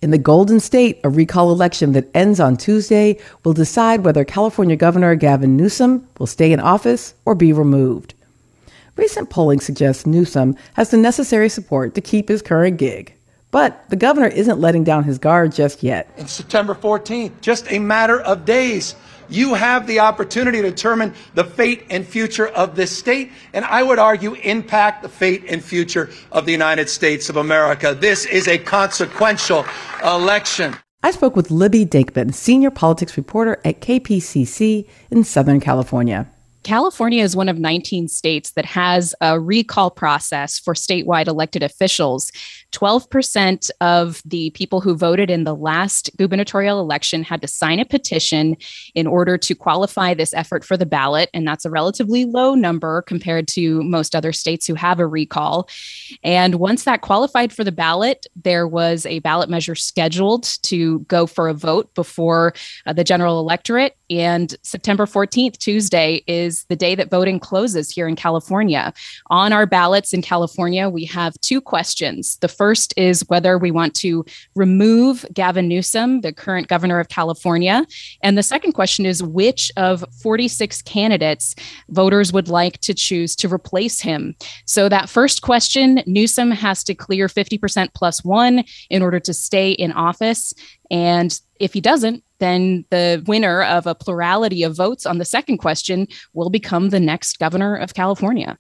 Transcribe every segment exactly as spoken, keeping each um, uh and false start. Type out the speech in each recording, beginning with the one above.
In the Golden State, a recall election that ends on Tuesday will decide whether California Governor Gavin Newsom will stay in office or be removed. Recent polling suggests Newsom has the necessary support to keep his current gig. But the governor isn't letting down his guard just yet. It's September fourteenth, just a matter of days. You have the opportunity to determine the fate and future of this state, and I would argue impact the fate and future of the United States of America. This is a consequential election. I spoke with Libby Dinkman, senior politics reporter at K P C C in Southern California. California is one of nineteen states that has a recall process for statewide elected officials. twelve percent of the people who voted in the last gubernatorial election had to sign a petition in order to qualify this effort for the ballot. And that's a relatively low number compared to most other states who have a recall. And once that qualified for the ballot, there was a ballot measure scheduled to go for a vote before uh, the general electorate. And September fourteenth, Tuesday, is the day that voting closes here in California. On our ballots in California, we have two questions. The first is whether we want to remove Gavin Newsom, the current governor of California. And the second question is which of forty-six candidates voters would like to choose to replace him. So that first question, Newsom has to clear fifty percent plus one in order to stay in office. And if he doesn't, then the winner of a plurality of votes on the second question will become the next governor of California.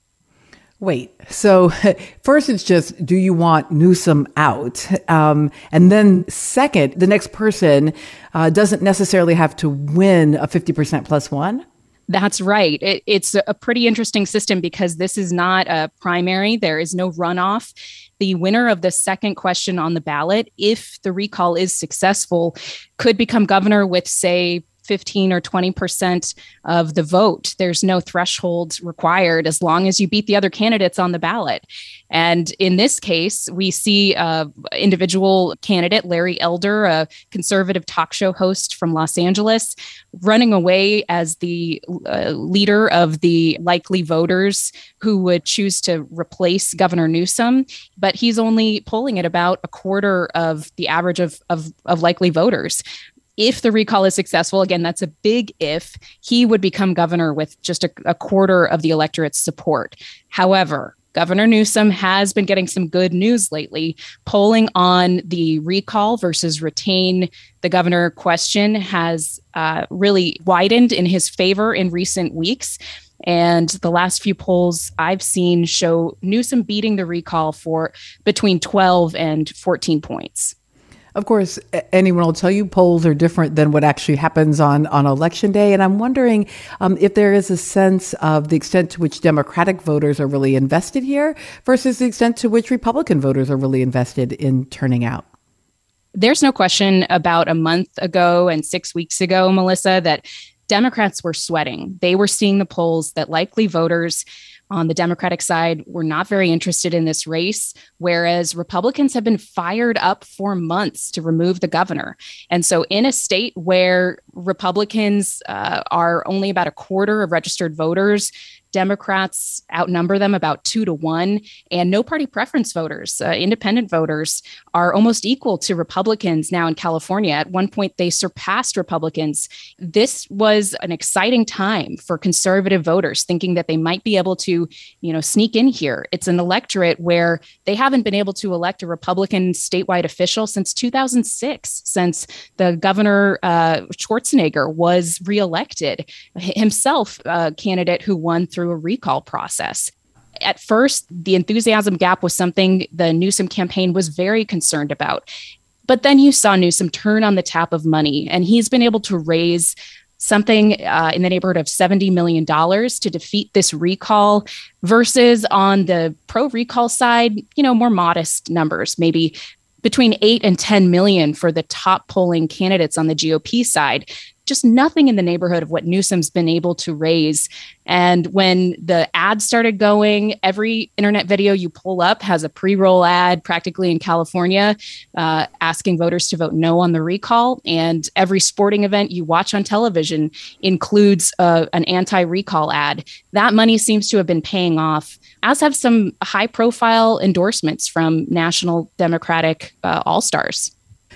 Wait, so first it's just, do you want Newsom out? Um, and then second, the next person uh, doesn't necessarily have to win a fifty percent plus one? That's right. It, it's a pretty interesting system because this is not a primary. There is no runoff. The winner of the second question on the ballot, if the recall is successful, could become governor with, say, fifteen or twenty percent of the vote. There's no threshold required as long as you beat the other candidates on the ballot. And in this case, we see uh, individual candidate, Larry Elder, a conservative talk show host from Los Angeles, running away as the uh, leader of the likely voters who would choose to replace Governor Newsom. But he's only polling at about a quarter of the average of, of, of likely voters. If the recall is successful, again, that's a big if, he would become governor with just a, a quarter of the electorate's support. However, Governor Newsom has been getting some good news lately. Polling on the recall versus retain the governor question has uh, really widened in his favor in recent weeks. And the last few polls I've seen show Newsom beating the recall for between twelve and fourteen points. Of course, anyone will tell you polls are different than what actually happens on, on election day. And I'm wondering um, if there is a sense of the extent to which Democratic voters are really invested here versus the extent to which Republican voters are really invested in turning out. There's no question about a month ago and six weeks ago, Melissa, that Democrats were sweating. They were seeing the polls that likely voters on the Democratic side were not very interested in this race, whereas Republicans have been fired up for months to remove the governor. And so in a state where Republicans uh, are only about a quarter of registered voters, Democrats outnumber them about two to one, and no party preference voters, uh, independent voters, are almost equal to Republicans now in California. At one point, they surpassed Republicans. This was an exciting time for conservative voters, thinking that they might be able to, you know, sneak in here. It's an electorate where they haven't been able to elect a Republican statewide official since two thousand six, since the governor uh, Schwarzenegger was reelected, himself a candidate who won through a recall process. At first, the enthusiasm gap was something the Newsom campaign was very concerned about. But then you saw Newsom turn on the tap of money, and he's been able to raise something uh, in the neighborhood of seventy million dollars to defeat this recall versus on the pro-recall side, you know, more modest numbers, maybe between eight and ten million for the top polling candidates on the G O P side. Just nothing in the neighborhood of what Newsom's been able to raise. And when the ads started going, every internet video you pull up has a pre-roll ad practically in California uh, asking voters to vote no on the recall. And every sporting event you watch on television includes uh, an anti-recall ad. That money seems to have been paying off, as have some high-profile endorsements from national Democratic uh, all-stars.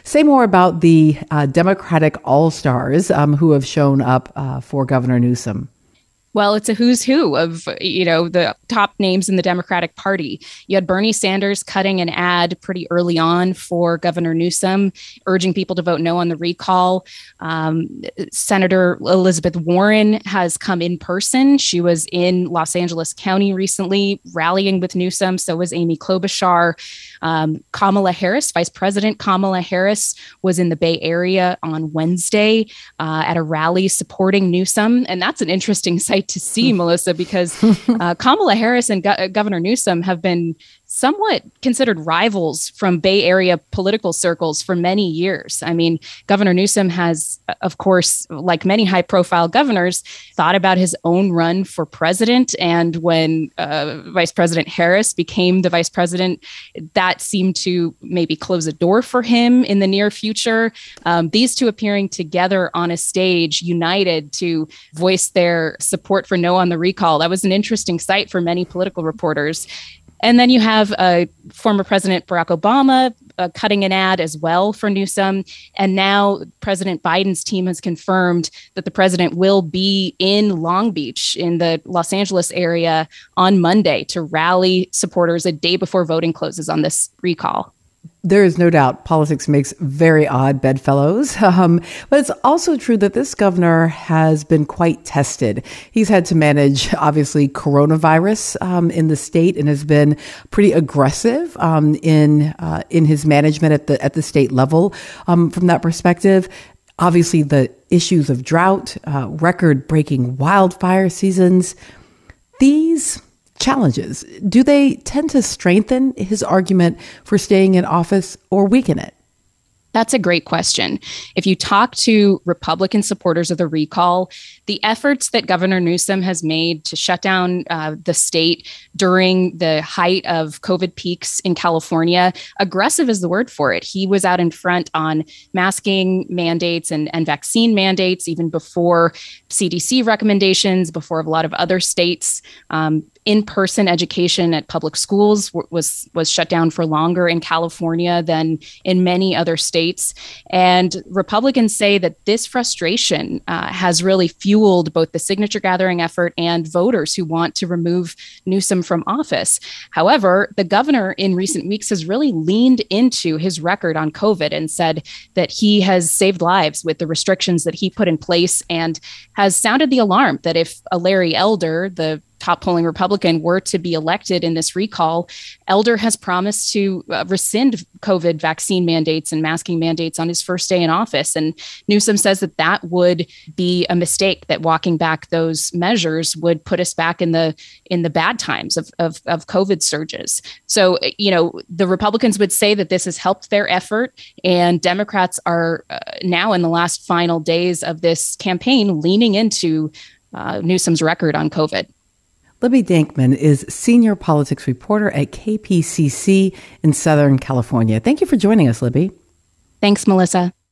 Say more about the uh, Democratic all-stars um, who have shown up uh, for Governor Newsom. Well, it's a who's who of, you know, the top names in the Democratic Party. You had Bernie Sanders cutting an ad pretty early on for Governor Newsom, urging people to vote no on the recall. Um, Senator Elizabeth Warren has come in person. She was in Los Angeles County recently, rallying with Newsom. So was Amy Klobuchar. Um, Kamala Harris, Vice President Kamala Harris, was in the Bay Area on Wednesday uh, at a rally supporting Newsom. And that's an interesting sight to see, Melissa, because uh, Kamala Harris and Go- Governor Newsom have been somewhat considered rivals from Bay Area political circles for many years. I mean, Governor Newsom has, of course, like many high profile governors, thought about his own run for president. And when uh, Vice President Harris became the vice president, that seemed to maybe close a door for him in the near future. Um, these two appearing together on a stage, united to voice their support for no on the recall. That was an interesting sight for many political reporters. And then you have uh, former President Barack Obama uh, cutting an ad as well for Newsom. And now President Biden's team has confirmed that the president will be in Long Beach in the Los Angeles area on Monday to rally supporters a day before voting closes on this recall. There is no doubt politics makes very odd bedfellows, um, but it's also true that this governor has been quite tested. He's had to manage, obviously, coronavirus um, in the state and has been pretty aggressive um, in uh, in his management at the at the state level. Um, from that perspective, obviously, the issues of drought, uh, record-breaking wildfire seasons, these challenges, do they tend to strengthen his argument for staying in office or weaken it? That's a great question. If you talk to Republican supporters of the recall, the efforts that Governor Newsom has made to shut down uh, the state during the height of COVID peaks in California, aggressive is the word for it. He was out in front on masking mandates and, and vaccine mandates, even before C D C recommendations, before a lot of other states. Um, In-person education at public schools w- was was shut down for longer in California than in many other states. And Republicans say that this frustration uh, has really fueled both the signature gathering effort and voters who want to remove Newsom from office. However, the governor in recent weeks has really leaned into his record on COVID and said that he has saved lives with the restrictions that he put in place, and has sounded the alarm that if a Larry Elder, the top polling Republican, were to be elected in this recall, Elder has promised to uh, rescind COVID vaccine mandates and masking mandates on his first day in office. And Newsom says that that would be a mistake, that walking back those measures would put us back in the in the bad times of, of, of COVID surges. So, you know, the Republicans would say that this has helped their effort, and Democrats are uh, now in the last final days of this campaign leaning into uh, Newsom's record on COVID. Libby Denkmann is senior politics reporter at K P C C in Southern California. Thank you for joining us, Libby. Thanks, Melissa.